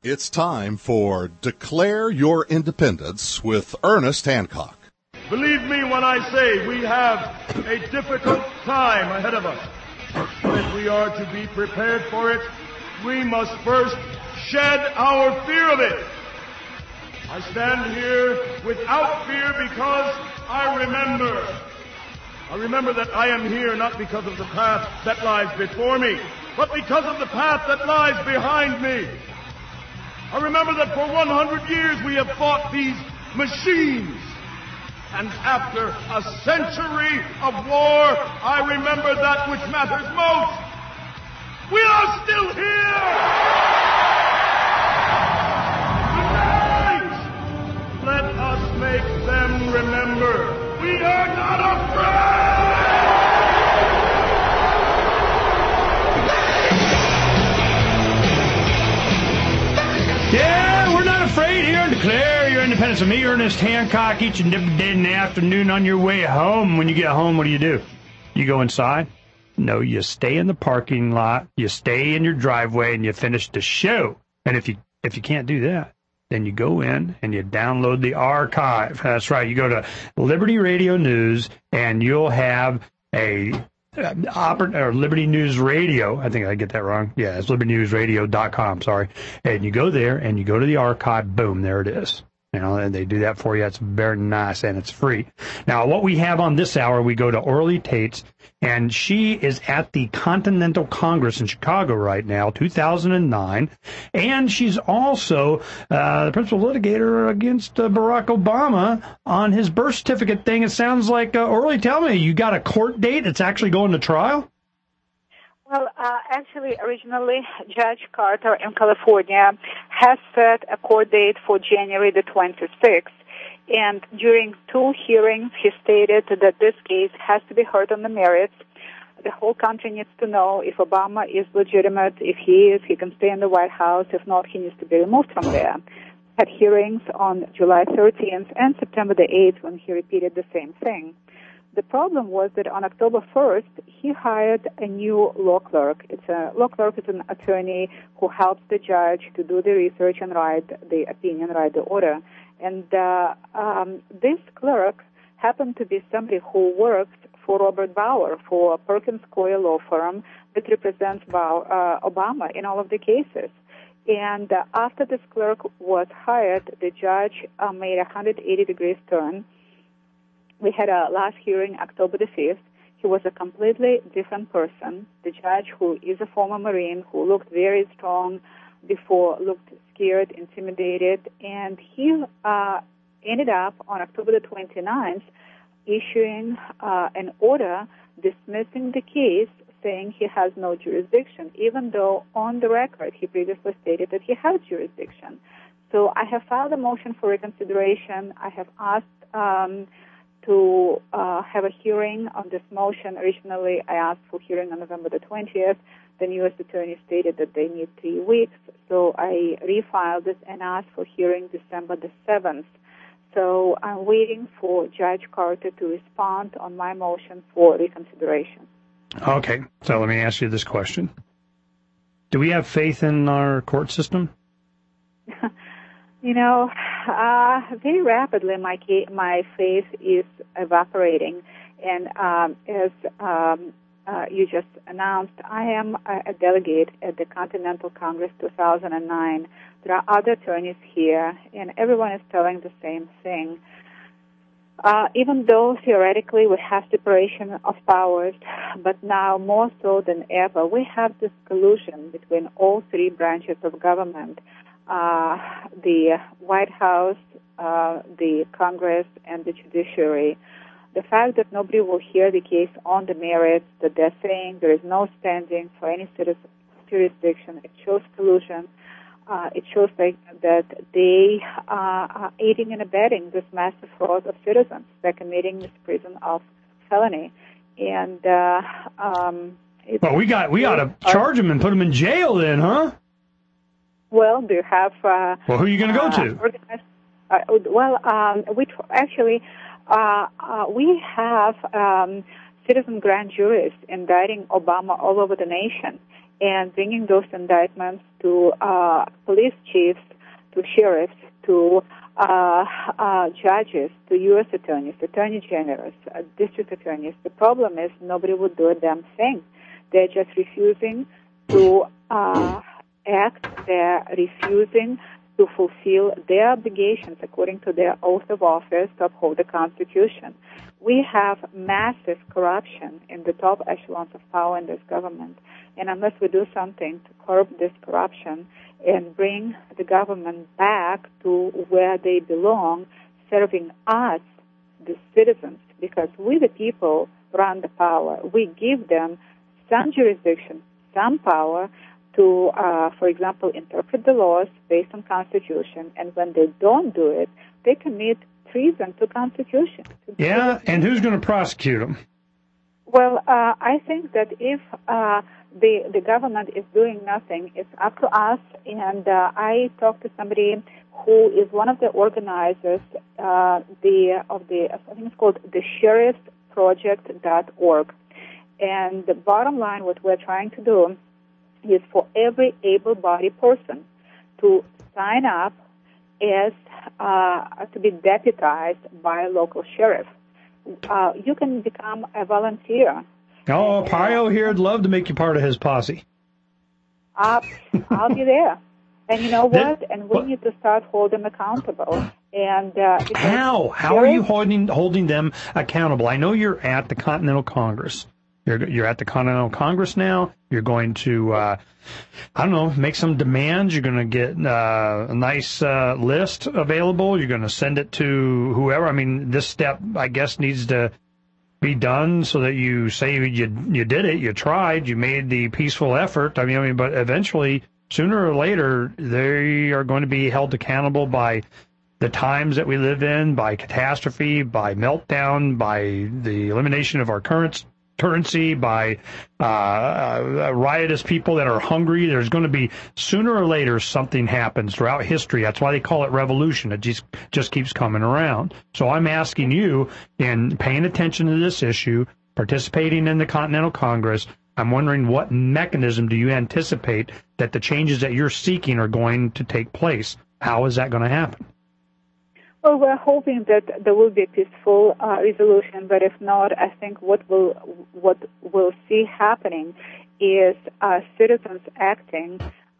It's time for Declare Your Independence with Ernest Hancock. Believe me when I say we have a difficult time ahead of us. But if we are to be prepared for it, we must first shed our fear of it. I stand here without fear because I remember that I am here not because of the path that lies before me, but because of the path that lies behind me. I remember that for 100 years we have fought these machines. And after a century of war, I remember that which matters most. We are still here! Tonight, let us make them remember we are not afraid! Yeah, we're not afraid here. Declare your independence. Of me, Ernest Hancock, each and every day in the afternoon on your way home. When you get home, what do? You go inside? No, you stay in the parking lot, you stay in your driveway, and you finish the show. And if you can't do that, then you go in and you download the archive. That's right. You go to Liberty Radio News, and you'll have a or Liberty News Radio. I think I get that wrong. Yeah, it's libertynewsradio.com. Sorry. And you go there and you go to the archive. Boom, there it is. You know, and they do that for you. It's very nice, and it's free. Now, what we have on this hour, we go to Orly Tates, and she is at the Continental Congress in Chicago right now, 2009, and she's also the principal litigator against Barack Obama on his birth certificate thing. It sounds like, Orly, tell me, you got a court date? It's actually going to trial? Well, actually, originally, Judge Carter in California has set a court date for January the 26th. And during 2 hearings, he stated that this case has to be heard on the merits. The whole country needs to know if Obama is legitimate. If he is, he can stay in the White House. If not, he needs to be removed from there. Had hearings on July 13th and September the 8th when he repeated the same thing. The problem was that on October 1st, he hired a new law clerk. Law clerk is an attorney who helps the judge to do the research and write the opinion, write the order. And this clerk happened to be somebody who works for Robert Bauer, for Perkins Coie law firm that represents Obama in all of the cases. And after this clerk was hired, the judge made a 180-degree turn. We had a last hearing October the 5th. He was a completely different person. The judge, who is a former Marine, who looked very strong before, looked scared, intimidated, and he ended up on October the 29th issuing an order dismissing the case, saying he has no jurisdiction, even though on the record he previously stated that he has jurisdiction. So I have filed a motion for reconsideration. I have asked to have a hearing on this motion. Originally, I asked for hearing on November the 20th. The U.S. attorney stated that they need 3 weeks, so I refiled it and asked for hearing December the 7th. So I'm waiting for Judge Carter to respond on my motion for reconsideration. Okay, so let me ask you this question. Do we have faith in our court system? You know, very rapidly my faith is evaporating. And as you just announced, I am a delegate at the Continental Congress 2009. There are other attorneys here, and everyone is telling the same thing. Even though theoretically we have separation of powers, but now more so than ever, we have this collusion between all 3 branches of government. The White House, the Congress, and the judiciary. The fact that nobody will hear the case on the merits, that they're saying there is no standing for any jurisdiction, it shows collusion. It shows that they are aiding and abetting this massive fraud of citizens. They're committing misprision of felony. And well, we got to charge them and put them in jail then, huh? Well, do you have... well, who are you going to go to? We have citizen grand juries indicting Obama all over the nation. and bringing those indictments to police chiefs, to sheriffs, to judges, to U.S. attorneys, attorney generals, district attorneys. The problem is nobody would do a damn thing. They're just refusing to act. They're refusing to fulfill their obligations according to their oath of office to uphold the Constitution. We have massive corruption in the top echelons of power in this government. And unless we do something to curb this corruption and bring the government back to where they belong, serving us, the citizens, because we, the people, run the power. We give them some jurisdiction, some power to, for example, interpret the laws based on Constitution. And when they don't do it, they commit treason to Constitution. Yeah, and who's going to prosecute them? Well, I think that if the government is doing nothing, it's up to us. And I talked to somebody who is one of the organizers I think it's called the sheriffsproject.org. And the bottom line, what we're trying to do is for every able-bodied person to sign up as to be deputized by a local sheriff. You can become a volunteer. Oh, Pio here would love to make you part of his posse. I'll be there. And you know what? And we need to start holding them accountable. And how are you holding them accountable? I know you're at the Continental Congress. You're at the Continental Congress now. You're going to, make some demands. You're going to get a nice list available. You're going to send it to whoever. I mean, this step, I guess, needs to be done so that you say you did it, you tried, you made the peaceful effort. I mean, but eventually, sooner or later, they are going to be held accountable by the times that we live in, by catastrophe, by meltdown, by the elimination of our currency, by riotous people that are hungry. There's going to be, sooner or later, something happens throughout history. That's why they call it revolution. It just keeps coming around. So I'm asking you, in paying attention to this issue, participating in the Continental Congress, I'm wondering what mechanism do you anticipate that the changes that you're seeking are going to take place? How is that going to happen? Well, we're hoping that there will be a peaceful resolution, but if not, I think what we'll see happening is citizens acting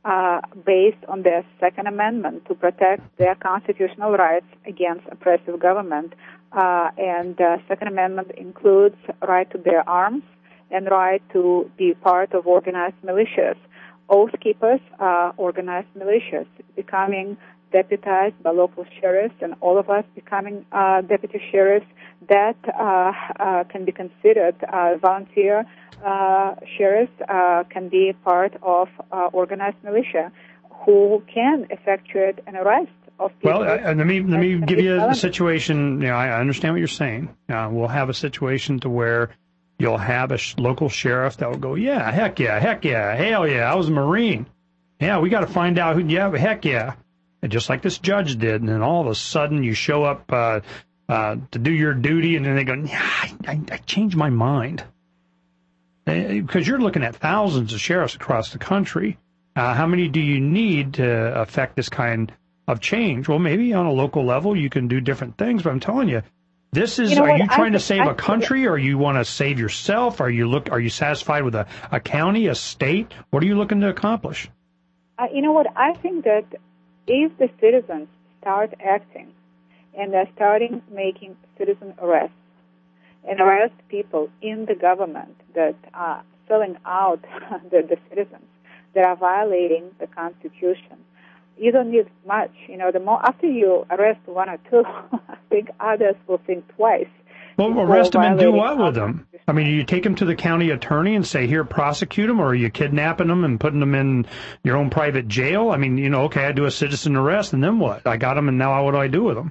based on their Second Amendment to protect their constitutional rights against oppressive government. And the Second Amendment includes right to bear arms and right to be part of organized militias. Oath keepers are organized militias, becoming deputized by local sheriffs, and all of us becoming deputy sheriffs that can be considered volunteer sheriffs, can be part of organized militia who can effectuate an arrest of people. Well, let me give you a situation. You know, I understand what you're saying. We'll have a situation to where you'll have a local sheriff that will go, yeah, heck yeah, hell yeah, I was a Marine. Yeah, we got to find out who, yeah, heck yeah. And just like this judge did, and then all of a sudden you show up to do your duty, and then they go, yeah, I changed my mind. Because you're looking at thousands of sheriffs across the country. How many do you need to affect this kind of change? Well, maybe on a local level you can do different things, but I'm telling you, this is, are you trying to save a country, or you want to save yourself? Are you satisfied with a county, a state? What are you looking to accomplish? You know what, I think that if the citizens start acting and they're starting making citizen arrests and arrest people in the government that are selling out the citizens, that are violating the Constitution, you don't need much. You know, the more after you arrest one or two, I think others will think twice. Well, arrest them and do what with them? I mean, you take them to the county attorney and say, here, prosecute them, or are you kidnapping them and putting them in your own private jail? I mean, you know, okay, I do a citizen arrest, and then what? I got them, and now what do I do with them?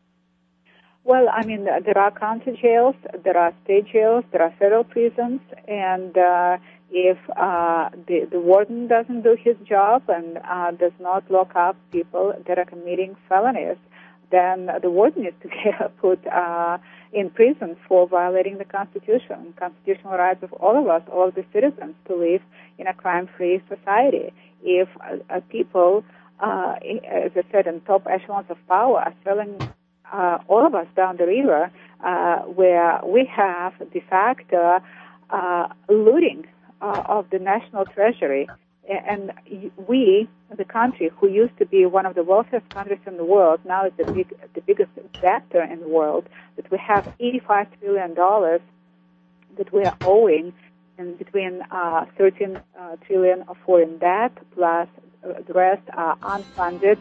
Well, I mean, there are county jails, there are state jails, there are federal prisons, and if the warden doesn't do his job and does not lock up people that are committing felonies, then the warden needs to get put in prison for violating the Constitution, constitutional rights of all of us, all of the citizens, to live in a crime-free society. If people, as I said, in top echelons of power are selling all of us down the river, where we have de facto looting of the national treasury, and we, the country who used to be one of the wealthiest countries in the world, now is the biggest debtor in the world, that we have $85 trillion that we are owing, and between 13 trillion of foreign debt plus the rest are unfunded.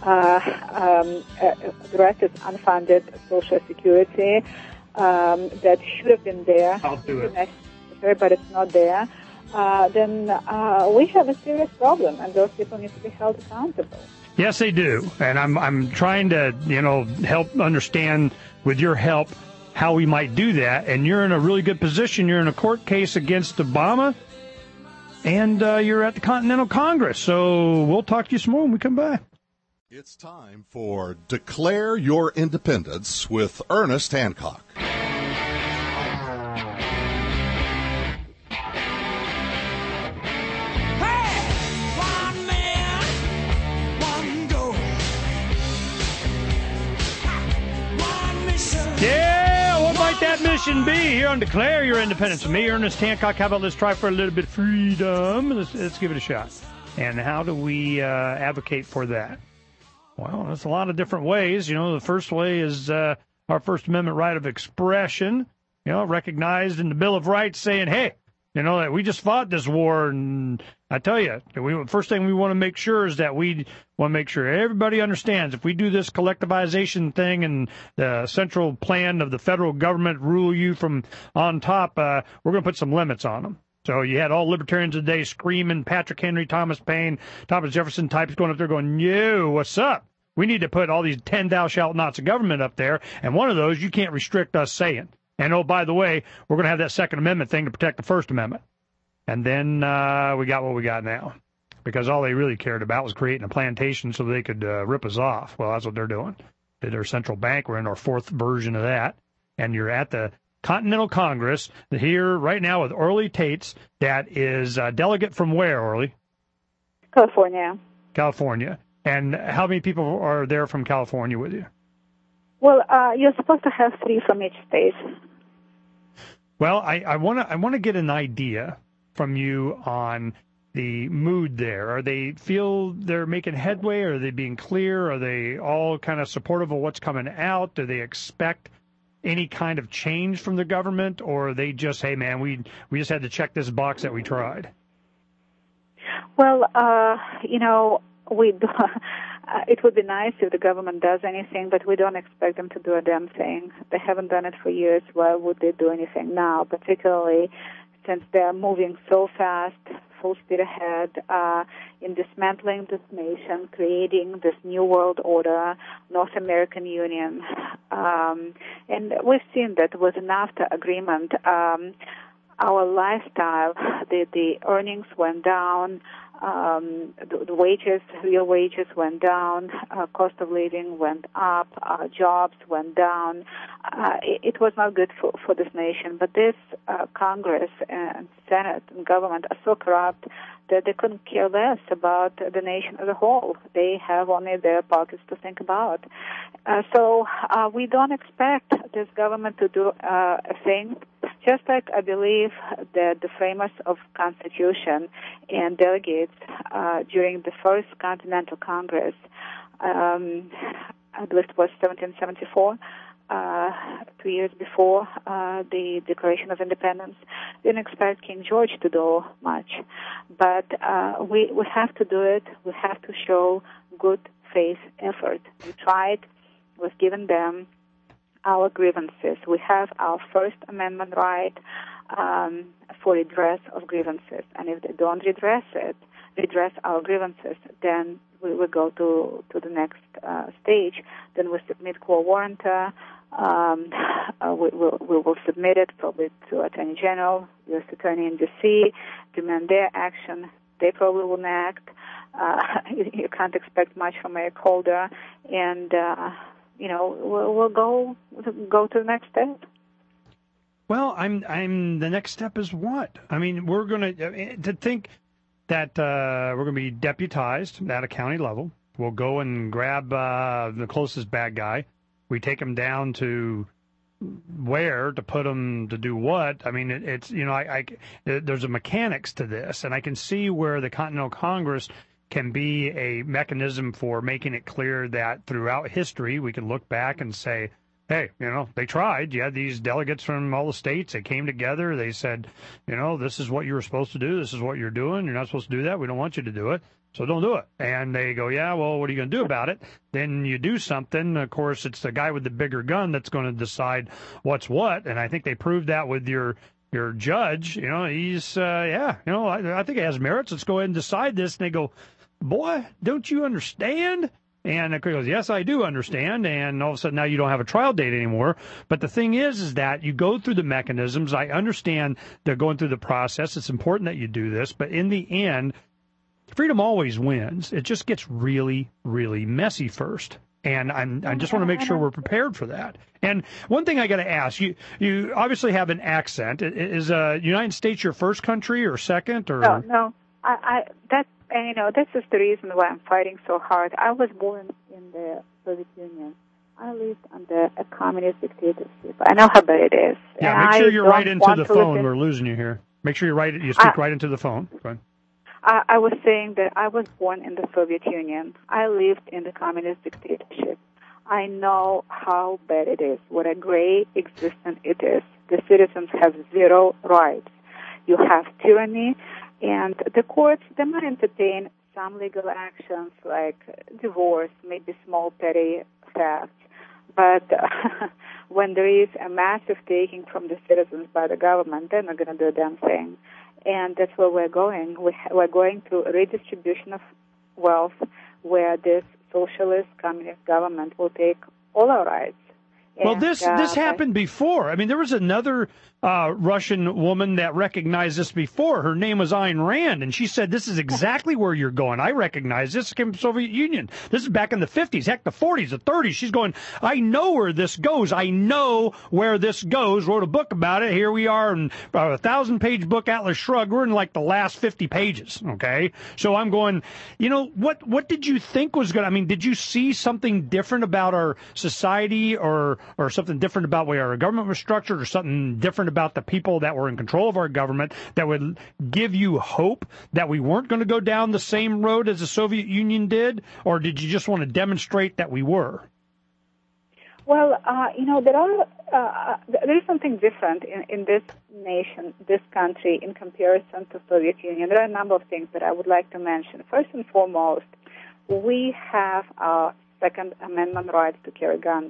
The rest is unfunded Social Security that should have been there. I'll do it. But it's not there. Then we have a serious problem, and those people need to be held accountable. Yes, they do, and I'm trying to help understand with your help how we might do that. And you're in a really good position. You're in a court case against Obama, and you're at the Continental Congress. So we'll talk to you some more when we come back. It's time for Declare Your Independence with Ernest Hancock. Yeah, what might that mission be here on Declare Your Independence? With me, Ernest Hancock. How about let's try for a little bit of freedom? Let's give it a shot. And how do we advocate for that? Well, there's a lot of different ways. The first way is our First Amendment right of expression, recognized in the Bill of Rights, saying, hey, that we just fought this war, and I tell you, first thing we want to make sure is that we want to make sure everybody understands if we do this collectivization thing and the central plan of the federal government rule you from on top, we're going to put some limits on them. So you had all libertarians today screaming, Patrick Henry, Thomas Paine, Thomas Jefferson types going up there going, yo, what's up? We need to put all these 10 thou shalt nots of government up there, and one of those you can't restrict us saying. And, oh, by the way, we're going to have that Second Amendment thing to protect the First Amendment. And then we got what we got now, because all they really cared about was creating a plantation so they could rip us off. Well, that's what they're doing. Did their central bank. We're in our fourth version of that. And you're at the Continental Congress here right now with Orly Tates, that is a delegate from where, Orly? California. California. And how many people are there from California with you? Well, you're supposed to have 3 from each state. Well, I want to get an idea from you on the mood there. Are they feel they're making headway? Are they being clear? Are they all kind of supportive of what's coming out? Do they expect any kind of change from the government, or are they just, hey, man, we just had to check this box that we tried? Well, we do. It would be nice if the government does anything, but we don't expect them to do a damn thing. They haven't done it for years. Why would they do anything now, particularly since they're moving so fast, full speed ahead, in dismantling this nation, creating this new world order, North American Union. And we've seen that with the NAFTA agreement, our lifestyle, the earnings went down, the wages, real wages went down, cost of living went up, jobs went down. It was not good for this nation. But this Congress and Senate and government are so corrupt that they couldn't care less about the nation as a whole. They have only their pockets to think about. So we don't expect this government to do a thing. Just like I believe that the framers of Constitution and delegates during the first Continental Congress, I believe it was 1774, 2 years before the Declaration of Independence, didn't expect King George to do much. But we have to do it. We have to show good faith effort. We tried. We've given them our grievances. We have our First Amendment right for redress of grievances. And if they don't redress our grievances, then we will go to the next stage. Then we submit quo warranto. We will submit it probably to Attorney General, U.S. Attorney in D.C., demand their action. They probably won't act. You can't expect much from a holder. And we'll go to the next step. Well, I'm. The next step is what? I mean, we're going to think that we're going to be deputized at a county level. We'll go and grab the closest bad guy. We take him down to where to put him to do what. I mean, it's there's a mechanics to this, and I can see where the Continental Congress can be a mechanism for making it clear that throughout history we can look back and say, hey, they tried. You had these delegates from all the states. They came together. They said, this is what you were supposed to do. This is what you're doing. You're not supposed to do that. We don't want you to do it. So don't do it. And they go, yeah, well, what are you going to do about it? Then you do something. Of course, it's the guy with the bigger gun that's going to decide what's what. And I think they proved that with your judge. He's, I think it has merits. Let's go ahead and decide this. And they go, boy, don't you understand? And he goes, yes, I do understand. And all of a sudden now you don't have a trial date anymore. But the thing is that you go through the mechanisms. I understand they're going through the process. It's important that you do this. But in the end, freedom always wins. It just gets really, really messy first. And I just want to make sure we're prepared for that. And one thing I got to ask, you obviously have an accent. Is United States your first country or second? Or No. That's just the reason why I'm fighting so hard. I was born in the Soviet Union. I lived under a communist dictatorship. I know how bad it is. Yeah, make sure you're right into the phone. We're losing you here. Make sure you speak right into the phone. Go ahead. I was saying that I was born in the Soviet Union. I lived in the communist dictatorship. I know how bad it is, what a gray existence it is. The citizens have zero rights. You have tyranny, and the courts, they might entertain some legal actions like divorce, maybe small petty thefts, but when there is a massive taking from the citizens by the government, they're not going to do a damn thing. And that's where we're going. We're going through a redistribution of wealth where this socialist communist government will take all our rights. Well, this happened before. I mean, there was another Russian woman that recognized this before. Her name was Ayn Rand, and she said, this is exactly where you're going. I recognize this. It came from the Soviet Union. This is back in the 50s, heck, the 40s, the 30s. She's going, I know where this goes. I know where this goes. Wrote a book about it. Here we are in a 1,000-page book, Atlas Shrugged. We're in like the last 50 pages, okay? So I'm going, what did you think was going to, I mean, did you see something different about our society or something different about the way our government was structured or something different about the people that were in control of our government that would give you hope that we weren't going to go down the same road as the Soviet Union did? Or did you just want to demonstrate that we were? Well, there is something different in this nation, this country, in comparison to Soviet Union. There are a number of things that I would like to mention. First and foremost, we have our Second Amendment rights to carry guns.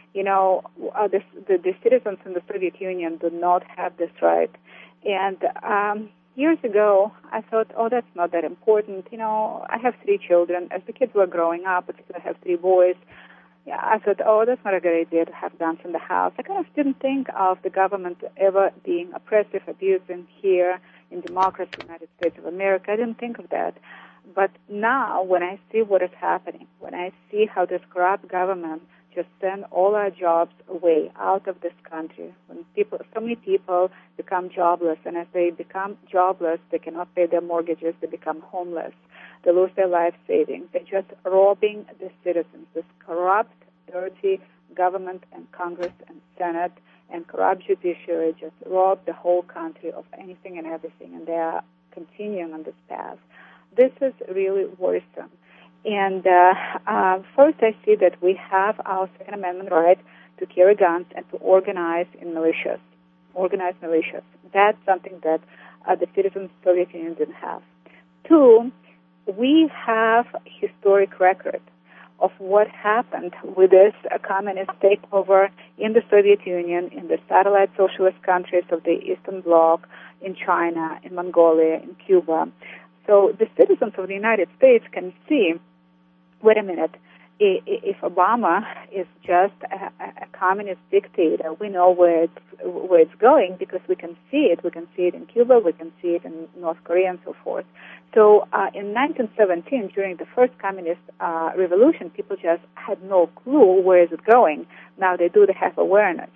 The citizens in the Soviet Union do not have this right. And years ago, I thought, that's not that important. I have 3 children. As the kids were growing up, I have 3 boys. Yeah, I thought, that's not a good idea to have guns in the house. I kind of didn't think of the government ever being oppressive, abusing here in democracy, United States of America. I didn't think of that. But now, when I see what is happening, when I see how this corrupt government just send all our jobs away out of this country, when so many people become jobless, and as they become jobless, they cannot pay their mortgages, they become homeless, they lose their life savings. They're just robbing the citizens. This corrupt, dirty government and Congress and Senate and corrupt judiciary just rob the whole country of anything and everything, and they are continuing on this path. This is really worrisome. And first, I see that we have our Second Amendment right to carry guns and to organize in militias. That's something that the citizens of the Soviet Union didn't have. 2, we have historic record of what happened with this communist takeover in the Soviet Union, in the satellite socialist countries of the Eastern Bloc, in China, in Mongolia, in Cuba. So the citizens of the United States can see, wait a minute, if Obama is just a communist dictator, we know where it's going because we can see it. We can see it in Cuba, we can see it in North Korea, and so forth. So in 1917, during the first communist revolution, people just had no clue where is it going. Now they do. They have awareness.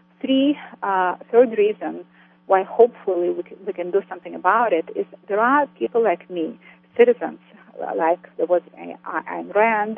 Third reason why hopefully we can do something about it is there are people like me, citizens, like there was Ayn Rand.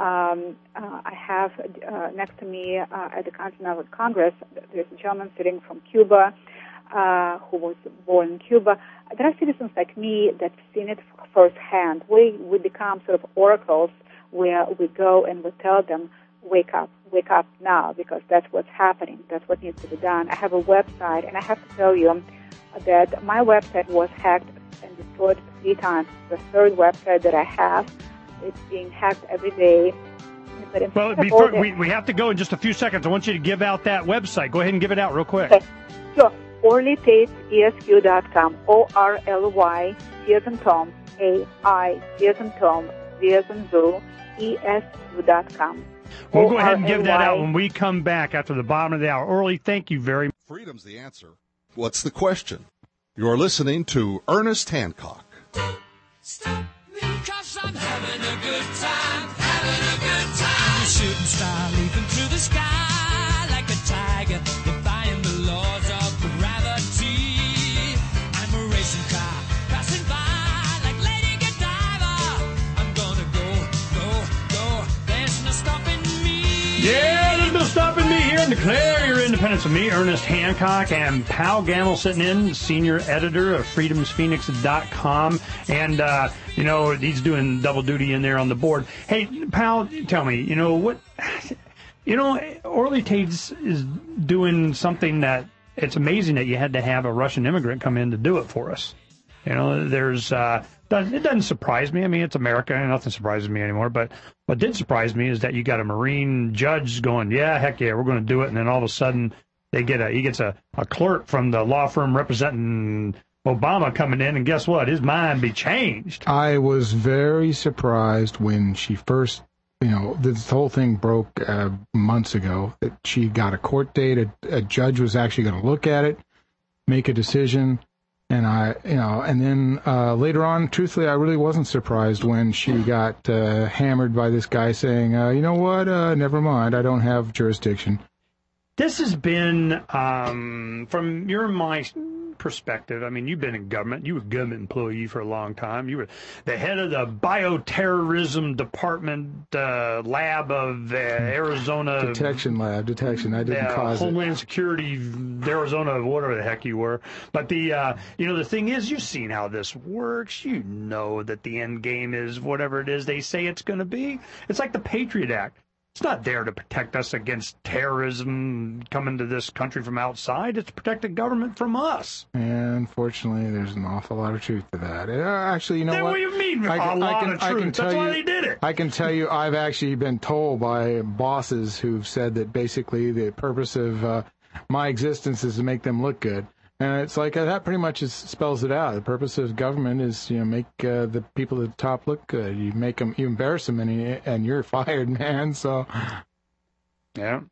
I have next to me at the Continental Congress, there's a gentleman sitting from Cuba who was born in Cuba. There are citizens like me that have seen it firsthand. We become sort of oracles where we go and we tell them, wake up now, because that's what's happening. That's what needs to be done. I have a website, and I have to tell you that my website was hacked and destroyed 3 times. The third website that I have, it's being hacked every day. Well, before we have to go in just a few seconds. I want you to give out that website. Go ahead and give it out real quick. Okay. Sure. OrlyTatesESQ.com. ORLY, T as in Tom, AI, T as in Tom, Z as in Zoo, ESQ.com. We'll go ahead and give that out when we come back after the bottom of the hour. Orly, thank you very much. Freedom's the answer. What's the question? You're listening to Ernest Hancock. Stop me, 'cause I'm having a good time, having a good time. I'm a shooting star leaping through the sky like a tiger, defying the laws of gravity. I'm a racing car passing by like Lady Godiva. I'm gonna go, there's no stopping me. Yeah, there's no stopping me here and declare your independence of me, Ernest Hancock, and Pal Gamble sitting in, senior editor of freedomsphoenix.com. And, he's doing double duty in there on the board. Hey, Pal, tell me, Orly Tates is doing something that it's amazing that you had to have a Russian immigrant come in to do it for us. It doesn't surprise me. I mean, it's America, and nothing surprises me anymore. But what did surprise me is that you got a Marine judge going, yeah, heck yeah, we're going to do it. And then all of a sudden, he gets a clerk from the law firm representing Obama coming in, and guess what? His mind be changed. I was very surprised when she first, this whole thing broke months ago, that she got a court date. A judge was actually going to look at it, make a decision. And and then later on, truthfully, I really wasn't surprised when she got hammered by this guy saying, you know what, never mind, I don't have jurisdiction. This has been, from my perspective, I mean, you've been in government. You were a government employee for a long time. You were the head of the bioterrorism department lab of Arizona. Detection. I didn't cause Homeland Security, Arizona, whatever the heck you were. But the thing is, you've seen how this works. You know that the end game is whatever it is they say it's going to be. It's like the Patriot Act. It's not there to protect us against terrorism coming to this country from outside. It's to protect the government from us. And unfortunately, there's an awful lot of truth to that. Actually, you know what? What do you mean, a lot of truth? That's why they did it. I can tell you, I've actually been told by bosses who've said that basically the purpose of my existence is to make them look good. And it's like that pretty much spells it out. The purpose of government is, make the people at the top look good. You embarrass them, and you're fired, man. So, yeah.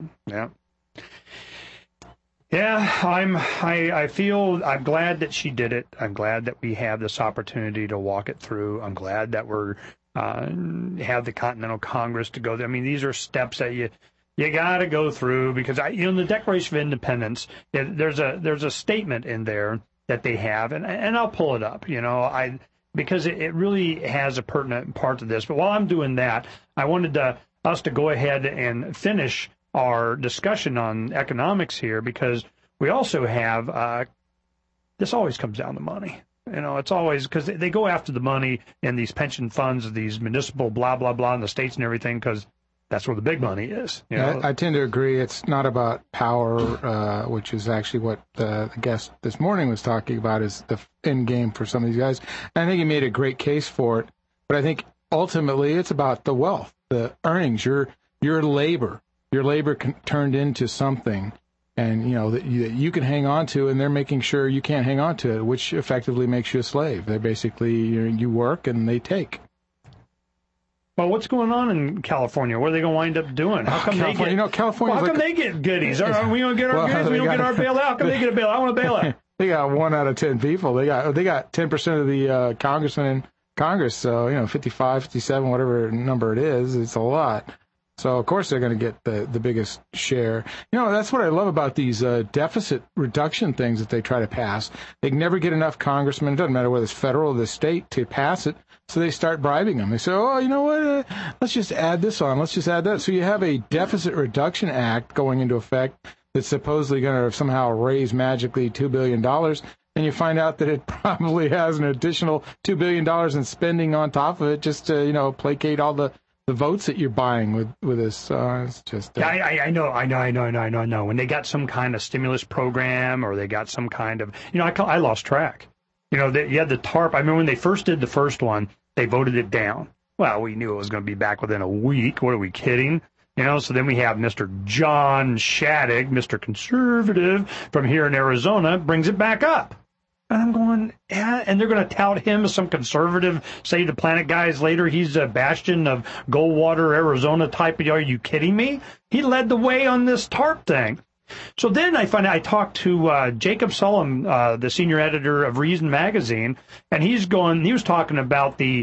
I feel I'm glad that she did it. I'm glad that we have this opportunity to walk it through. I'm glad that we're have the Continental Congress to go there. I mean, these are steps that you got to go through, because in the Declaration of Independence, there's a statement in there that they have, and I'll pull it up, because it really has a pertinent part to this. But while I'm doing that, I wanted us to go ahead and finish our discussion on economics here, because we also have this always comes down to money. It's always because they go after the money in these pension funds, these municipal blah blah blah in the states and everything, because that's where the big money is. I tend to agree. It's not about power, which is actually what the guest this morning was talking about, is the end game for some of these guys. And I think he made a great case for it. But I think ultimately it's about the wealth, the earnings, your labor. Your labor turned into something, and that you can hang on to, and they're making sure you can't hang on to it, which effectively makes you a slave. They're basically you work and they take. Well, what's going on in California? What are they going to wind up doing? How come they get? California. How come they get goodies? Are we going to get our goodies? We don't get our bailout. How come they get a bailout? I want a bailout. They got 1 out of 10 people. They got 10% of the congressmen in Congress. So 55, 57, whatever number it is, it's a lot. So of course they're going to get the biggest share. That's what I love about these deficit reduction things that they try to pass. They can never get enough congressmen. It doesn't matter whether it's federal or the state to pass it. So they start bribing them. They say, oh, you know what? Let's just add this on. Let's just add that. So you have a deficit reduction act going into effect that's supposedly going to somehow raise magically $2 billion. And you find out that it probably has an additional $2 billion in spending on top of it just to, placate all the votes that you're buying with this. It's just. Yeah, I know. When they got some kind of stimulus program or they got some kind of, I lost track. You had the TARP. I remember when they first did the first one, they voted it down. Well, we knew it was going to be back within a week. What are we kidding? So then we have Mr. John Shadegg, Mr. Conservative from here in Arizona, brings it back up. And I'm going, yeah, and they're going to tout him as some conservative, Save the Planet guys later. He's a bastion of Goldwater, Arizona type. Are you kidding me? He led the way on this TARP thing. So then I talked to Jacob Sullum, the senior editor of Reason magazine, and he was talking about the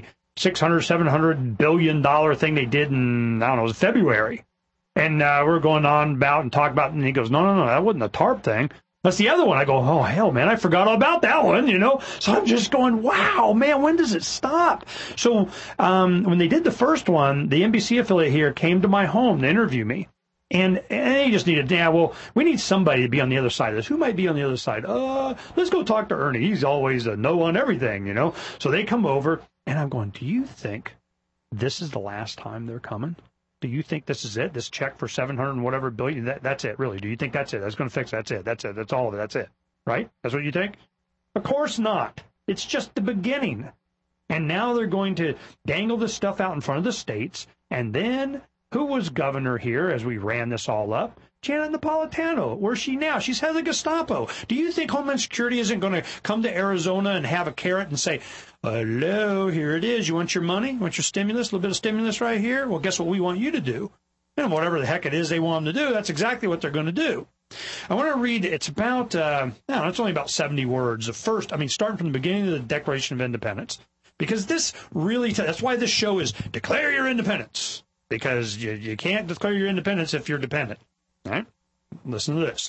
$600-700 billion thing they did in, it was February. And we're going on about and talk about, and he goes, no, that wasn't the TARP thing. That's the other one. I go, oh, hell, man, I forgot all about that one, So I'm just going, wow, man, when does it stop? So when they did the first one, the NBC affiliate here came to my home to interview me. And they just needed, we need somebody to be on the other side of this. Who might be on the other side? Let's go talk to Ernie. He's always a no on everything, So they come over, and I'm going, do you think this is the last time they're coming? Do you think this is it? This check for 700 and whatever billion? That's it, really? Do you think that's it? That's going to fix? That's it. That's it. That's all of it. That's it. Right? That's what you think? Of course not. It's just the beginning. And now they're going to dangle this stuff out in front of the states. And then who was governor here as we ran this all up? Janet Napolitano. Where's she now? She's head of the Gestapo. Do you think Homeland Security isn't going to come to Arizona and have a carrot and say, hello, here it is. You want your money? You want your stimulus? A little bit of stimulus right here? Well, guess what we want you to do? And whatever the heck it is they want them to do, that's exactly what they're going to do. I want to read, it's about, it's only about 70 words. The first, starting from the beginning of the Declaration of Independence, because this really, that's why this show is Declare Your Independence, because you can't declare your independence if you're dependent. All right? Listen to this.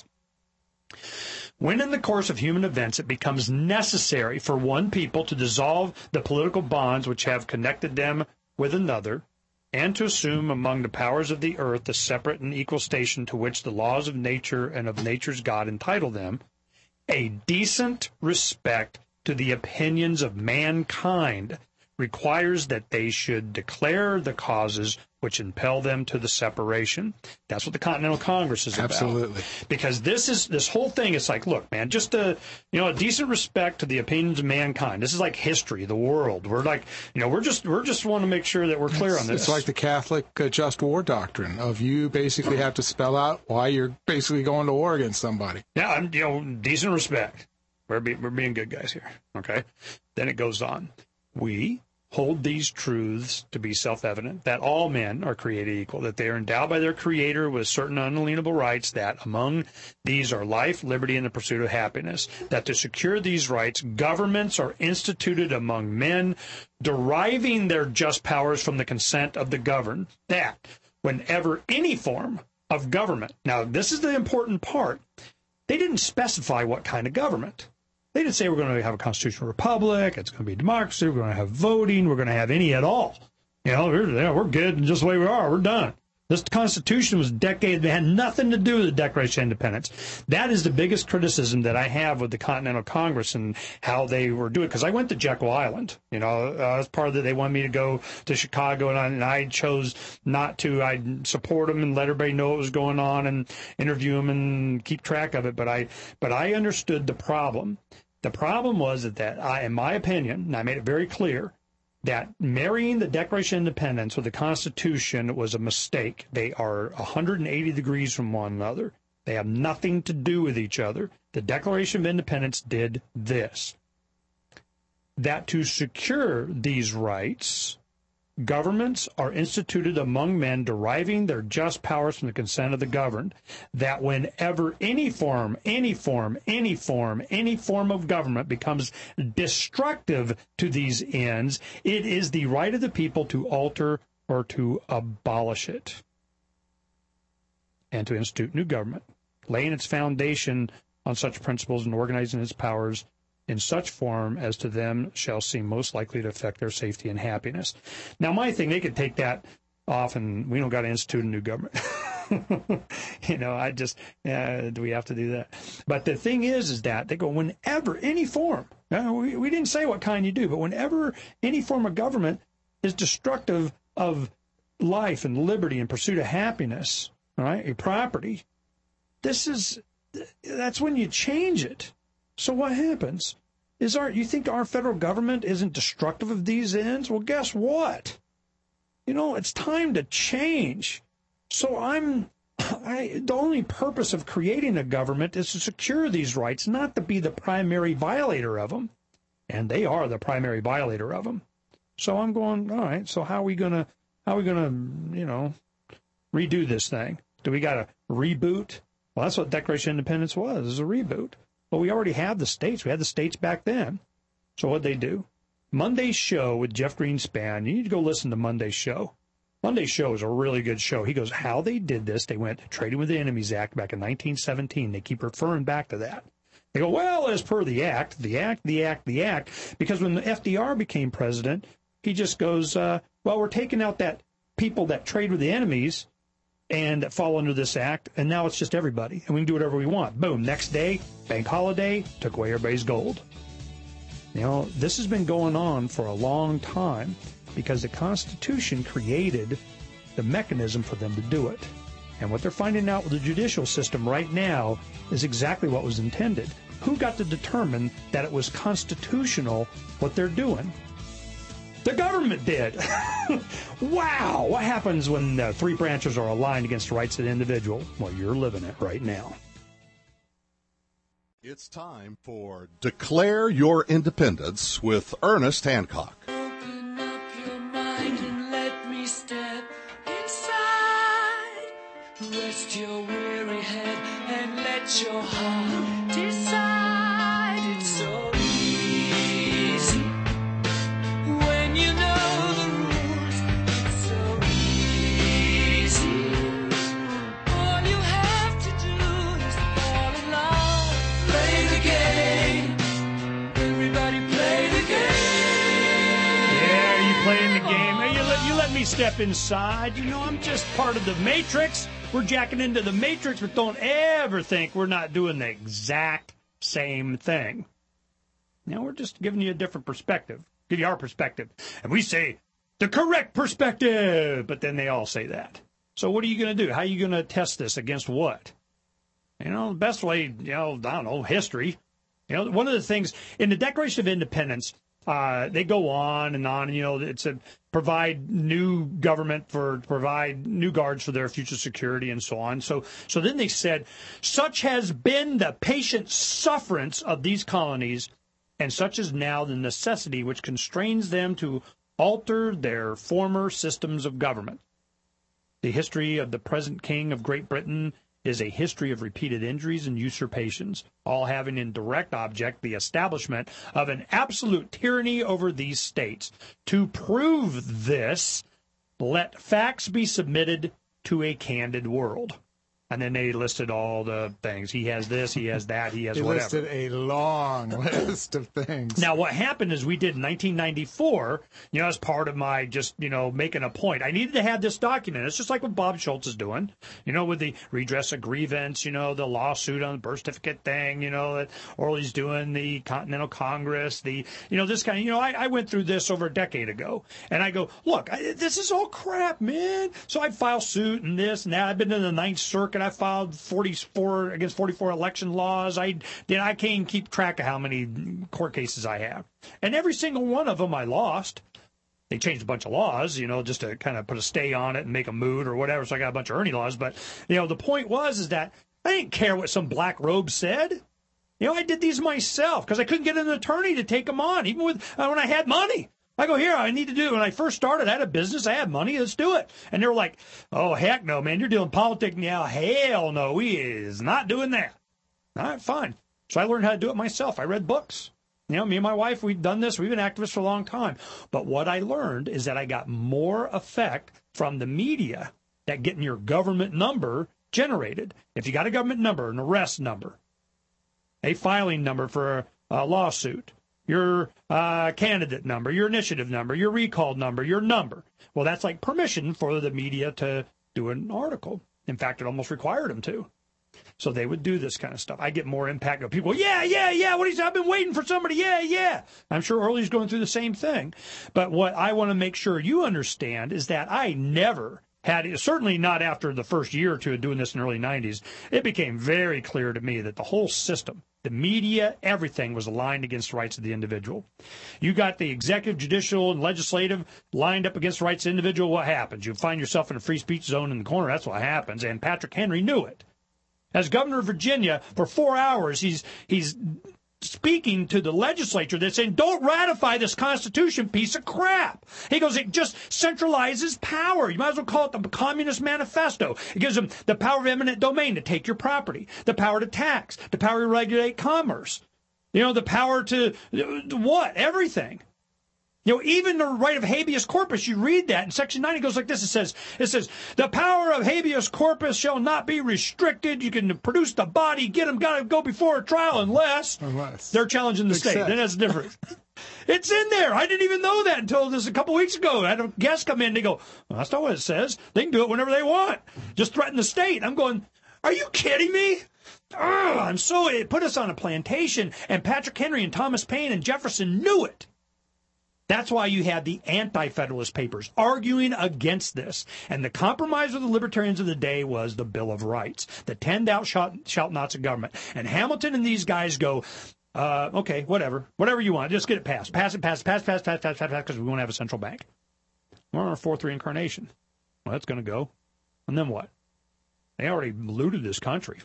When in the course of human events it becomes necessary for one people to dissolve the political bonds which have connected them with another, and to assume among the powers of the earth the separate and equal station to which the laws of nature and of nature's God entitle them, a decent respect to the opinions of mankind requires that they should declare the causes which impel them to the separation. That's what the Continental Congress is about. Absolutely. Because this whole thing is like, look, man, just a decent respect to the opinions of mankind. This is like history, the world. We're like, we're just want to make sure that we're clear on this. It's like the Catholic just war doctrine of you basically have to spell out why you're basically going to war against somebody. Yeah, decent respect. We're being good guys here. Okay. Then it goes on. We hold these truths to be self-evident, that all men are created equal, that they are endowed by their Creator with certain unalienable rights, that among these are life, liberty, and the pursuit of happiness, that to secure these rights, governments are instituted among men, deriving their just powers from the consent of the governed, that whenever any form of government, now this is the important part, they didn't specify what kind of government. They didn't say we're going to have a constitutional republic, it's going to be democracy, we're going to have voting, we're going to have any at all. We're good just the way we are. We're done. This Constitution was decades, it had nothing to do with the Declaration of Independence. That is the biggest criticism that I have with the Continental Congress and how they were doing it. Because I went to Jekyll Island, as part of it, they wanted me to go to Chicago, and I chose not to. I'd support them and let everybody know what was going on and interview them and keep track of it. But I understood the problem. The problem was that in my opinion, and I made it very clear, that marrying the Declaration of Independence with the Constitution was a mistake. They are 180 degrees from one another. They have nothing to do with each other. The Declaration of Independence did this: that to secure these rights, Governments are instituted among men, deriving their just powers from the consent of the governed, that whenever any form of government becomes destructive to these ends, it is the right of the people to alter or to abolish it, and to institute new government, laying its foundation on such principles and organizing its powers in such form as to them shall seem most likely to affect their safety and happiness. Now, my thing, they could take that off, and we don't got to institute a new government. Do we have to do that? But the thing is that they go, whenever any form, we didn't say what kind you do, but whenever any form of government is destructive of life and liberty and pursuit of happiness, right, your property, that's when you change it. So what happens? You think our federal government isn't destructive of these ends? Well, guess what? It's time to change. So the only purpose of creating a government is to secure these rights, not to be the primary violator of them. And they are the primary violator of them. So I'm going, all right, so how are we gonna redo this thing? Do we got to reboot? Well, that's what Declaration of Independence was, is a reboot. Well, we already have the states. We had the states back then. So what'd they do? Monday's show with Jeff Greenspan, you need to go listen to Monday's show. Monday's show is a really good show. He goes, how they did this, they went Trading with the Enemies Act back in 1917. They keep referring back to that. They go, well, as per the act, because when the FDR became president, he just goes, well, we're taking out that people that trade with the enemies and that fall under this act, and now it's just everybody, and we can do whatever we want. Boom, next day, bank holiday, took away everybody's gold. This has been going on for a long time because the Constitution created the mechanism for them to do it. And what they're finding out with the judicial system right now is exactly what was intended. Who got to determine that it was constitutional what they're doing? The government did. Wow. What happens when the three branches are aligned against the rights of the individual? Well, you're living it right now. It's time for Declare Your Independence with Ernest Hancock. Open up your mind and let me step inside. Rest your weary head and let your heart decide. It's so easy when you know the rules. It's so easy. All you have to do is fall in love. Play the game. Everybody play the game. Yeah, you playing the game. Hey, you let me step inside. I'm just part of the Matrix. We're jacking into the Matrix, but don't ever think we're not doing the exact same thing. Now we're just giving you a different perspective. Give you our perspective. And we say the correct perspective, but then they all say that. So what are you going to do? How are you going to test this against what? The best way, I don't know, history. One of the things in the Declaration of Independence, they go on, and it's a provide new government provide new guards for their future security and so on. So then they said, such has been the patient sufferance of these colonies, and such is now the necessity which constrains them to alter their former systems of government. The history of the present King of Great Britain is a history of repeated injuries and usurpations, all having in direct object the establishment of an absolute tyranny over these states. To prove this, let facts be submitted to a candid world. And then they listed all the things. He has this, he has that, he has whatever. They listed a long list of things. Now, what happened is we did in 1994, as part of my just, making a point. I needed to have this document. It's just like what Bob Schultz is doing, with the redress of grievance, the lawsuit on the birth certificate thing, that Orley's doing, the Continental Congress, this kind of, I went through this over a decade ago. And I go, look, this is all crap, man. So I file suit and this and that. I've been in the Ninth Circuit. I filed 44 election laws. I can't even keep track of how many court cases I have. And every single one of them I lost. They changed a bunch of laws, just to kind of put a stay on it and make a moot or whatever. So I got a bunch of Ernie laws. But, the point is that I didn't care what some black robe said. I did these myself because I couldn't get an attorney to take them on, even when I had money. I go, here, I need to do it. When I first started, I had a business, I had money, let's do it. And they were like, oh, heck no, man, you're doing politics now. Hell no, we is not doing that. All right, fine. So I learned how to do it myself. I read books. You know, me and my wife, we've done this. We've been activists for a long time. But what I learned is that I got more effect from the media that getting your government number generated. If you got a government number, an arrest number, a filing number for a lawsuit, your candidate number, your initiative number, your recall number, your number. Well, that's like permission for the media to do an article. In fact, it almost required them to. So they would do this kind of stuff. I get more impact of people. Yeah. What do you say? I've been waiting for somebody. Yeah. I'm sure Early's going through the same thing. But what I want to make sure you understand is that I never had, certainly not after the first year or two of doing this in the early 90s, it became very clear to me that the whole system, the media, everything was aligned against the rights of the individual. You got the executive, judicial, and legislative lined up against the rights of the individual. What happens? You find yourself in a free speech zone in the corner. That's what happens. And Patrick Henry knew it. As governor of Virginia, for 4 hours, he's speaking to the legislature that's saying, don't ratify this Constitution piece of crap. He goes, it just centralizes power. You might as well call it the Communist Manifesto. It gives them the power of eminent domain to take your property, the power to tax, the power to regulate commerce, you know, the power to what? Everything. You know, even the right of habeas corpus, you read that in Section 9, it goes like this. It says, the power of habeas corpus shall not be restricted. You can produce the body, get them, got to go before a trial unless they're challenging the state. Then that's different. It's in there. I didn't even know that until this a couple weeks ago. I had a guest come in and they go, well, that's not what it says. They can do it whenever they want. Just threaten the state. I'm going, are you kidding me? It put us on a plantation, and Patrick Henry and Thomas Paine and Jefferson knew it. That's why you had the anti-federalist papers arguing against this. And the compromise of the libertarians of the day was the Bill of Rights, the 10 thou shalt nots of government. And Hamilton and these guys go, okay, whatever you want. Just get it passed. Pass it, because we won't have a central bank. We're on our fourth reincarnation. Well, that's going to go. And then what? They already looted this country.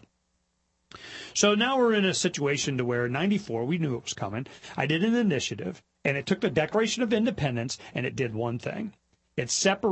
So now we're in a situation to where in 94, we knew it was coming. I did an initiative, and it took the Declaration of Independence, and it did one thing. It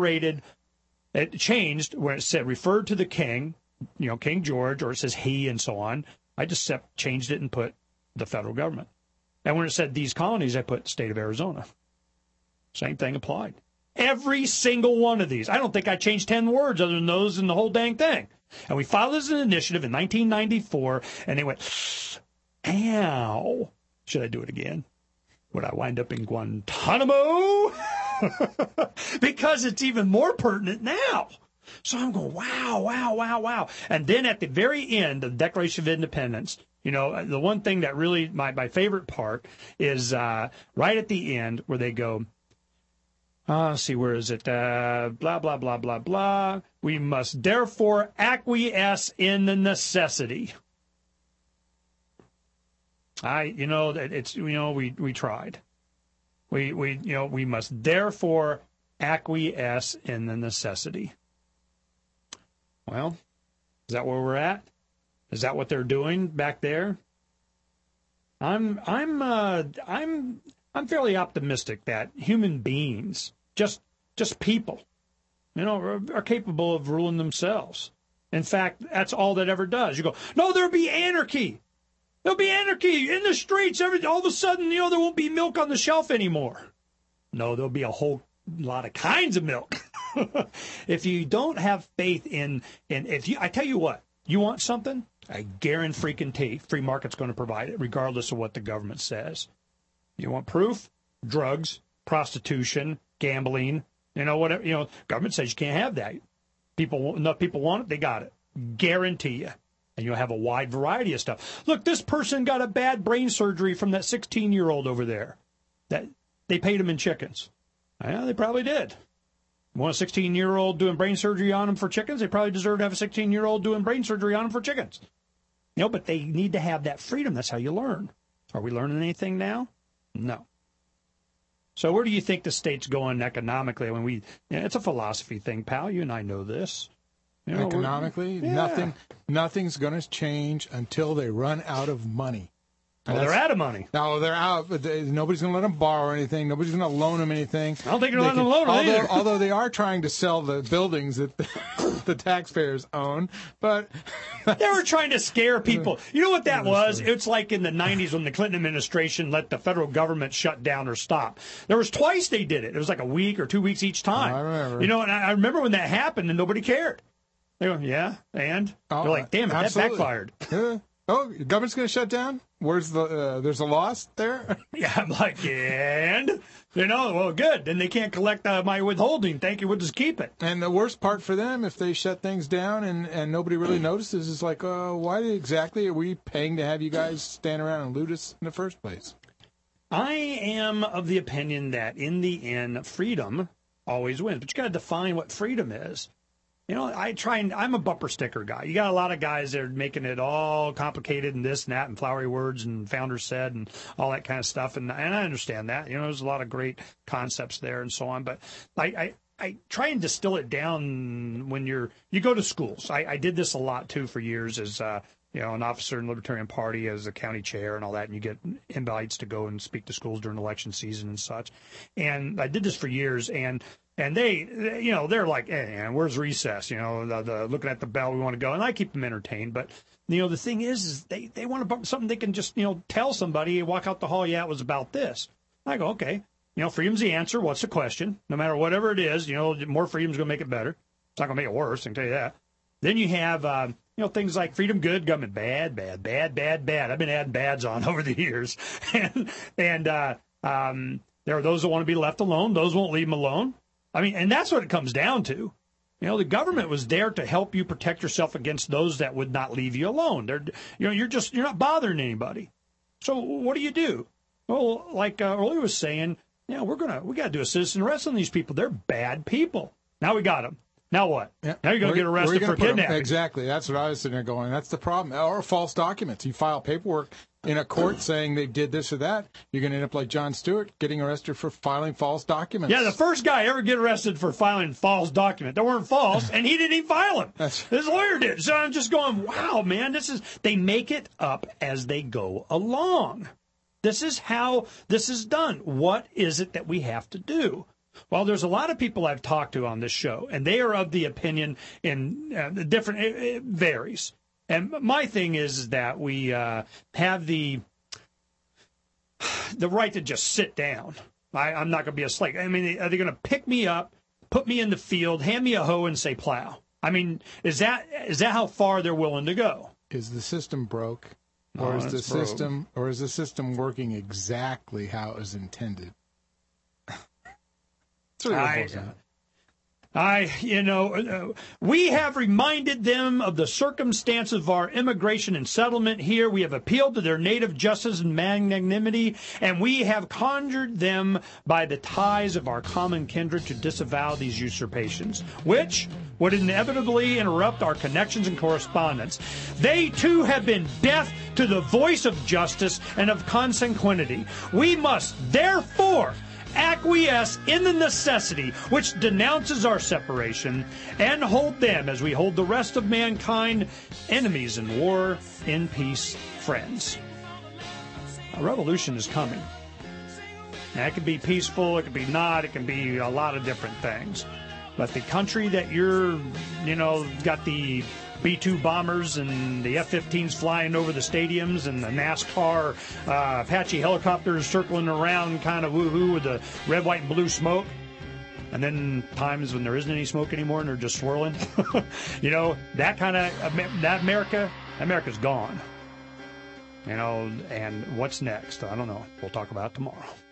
changed where it said referred to the king, you know, King George, or it says he and so on. I just changed it and put the federal government. And when it said these colonies, I put state of Arizona. Same thing applied. Every single one of these. I don't think I changed 10 words other than those in the whole dang thing. And we filed as an initiative in 1994, and they went, ow. Should I do it again? Would I wind up in Guantanamo? Because it's even more pertinent now. So I'm going, wow. And then at the very end of the Declaration of Independence, you know, the one thing that really, my favorite part is right at the end where they go, let's see, where is it? Blah, blah, blah, blah, blah. We must therefore acquiesce in the necessity. We tried. We must therefore acquiesce in the necessity. Well, is that where we're at? Is that what they're doing back there? I'm fairly optimistic that human beings, just people, are capable of ruling themselves. In fact, that's all that ever does. You go, no, there'll be anarchy. There'll be anarchy in the streets. All of a sudden, there won't be milk on the shelf anymore. No, there'll be a whole lot of kinds of milk. If you don't have faith I tell you what, you want something, I guarantee free market's going to provide it, regardless of what the government says. You want proof? Drugs, prostitution, gambling, whatever. Government says you can't have that. Enough people want it, they got it. Guarantee you. And you'll have a wide variety of stuff. Look, this person got a bad brain surgery from that 16-year-old over there. That they paid him in chickens. Yeah, they probably did. Want a 16-year-old doing brain surgery on him for chickens? They probably deserve to have a 16-year-old doing brain surgery on him for chickens. But they need to have that freedom. That's how you learn. Are we learning anything now? No. So where do you think the state's going economically? It's a philosophy thing, pal. You and I know this. Economically, nothing's going to change until they run out of money. Well, they're out of money. No, they're out. But nobody's going to let them borrow anything. Nobody's going to loan them anything. I don't think they're letting them loan them either. Although they are trying to sell the buildings that the taxpayers own. But they were trying to scare people. You know what that was? It's like in the 90s when the Clinton administration let the federal government shut down or stop. There was twice they did it. It was like a week or 2 weeks each time. I remember. You know, and I remember when that happened and nobody cared. They go, yeah, and? They're like, damn it, absolutely. that backfired. Yeah. Oh, the government's going to shut down? Where's there's a loss there? Yeah, I'm like, and? You know, well, good. Then they can't collect my withholding. Thank you, we'll just keep it. And the worst part for them, if they shut things down and nobody really notices, is like, why exactly are we paying to have you guys stand around and loot us in the first place? I am of the opinion that in the end, freedom always wins. But you got to define what freedom is. You know, I'm a bumper sticker guy. You got a lot of guys that are making it all complicated and this and that and flowery words and founders said and all that kind of stuff. And I understand that. You know, there's a lot of great concepts there and so on. But I try and distill it down when you go to schools. I did this a lot, too, for years as, you know, an officer in the Libertarian Party as a county chair and all that. And you get invites to go and speak to schools during election season and such. And I did this for years. And they, you know, they're like, where's recess? You know, the looking at the bell, we want to go. And I keep them entertained. But, you know, the thing is they want to bump something they can just, you know, tell somebody, walk out the hall, yeah, it was about this. I go, okay, you know, freedom's the answer. What's the question? No matter whatever it is, you know, more freedom's going to make it better. It's not going to make it worse, I can tell you that. Then you have, you know, things like freedom good, government bad, bad, bad, bad, bad. I've been adding bads on over the years. and there are those that want to be left alone. Those won't leave them alone. I mean, and that's what it comes down to. You know, the government was there to help you protect yourself against those that would not leave you alone. You know, you're not bothering anybody. So what do? Well, like Early was saying, yeah, we got to do a citizen arrest on these people. They're bad people. Now we got them. Now what? Yeah. Now you're going to get arrested for kidnapping. Exactly. That's what I was sitting there going. That's the problem. Or false documents. You file paperwork in a court saying they did this or that. You're going to end up like Jon Stewart getting arrested for filing false documents. Yeah, the first guy ever get arrested for filing false documents. They weren't false, and he didn't even file them. His lawyer did. So I'm just going, wow, man, they make it up as they go along. This is how this is done. What is it that we have to do? Well, there's a lot of people I've talked to on this show, and they are of the opinion in different. It varies. And my thing is that we have the right to just sit down. I'm not going to be a slave. I mean, are they going to pick me up, put me in the field, hand me a hoe, and say plow? I mean, is that how far they're willing to go? Is the system broke, or is the system working exactly how it was intended? We have reminded them of the circumstances of our immigration and settlement here. We have appealed to their native justice and magnanimity, and we have conjured them by the ties of our common kindred to disavow these usurpations, which would inevitably interrupt our connections and correspondence. They, too, have been deaf to the voice of justice and of consanguinity. We must, therefore, acquiesce in the necessity which denounces our separation and hold them, as we hold the rest of mankind, enemies in war, in peace, friends. A revolution is coming. Now, it can be peaceful, it can be not, it can be a lot of different things. But the country that you're, got the B-2 bombers and the F-15s flying over the stadiums and the NASCAR Apache helicopters circling around kind of woohoo with the red, white, and blue smoke. And then times when there isn't any smoke anymore and they're just swirling. That kind of, America's gone. And what's next? I don't know. We'll talk about it tomorrow.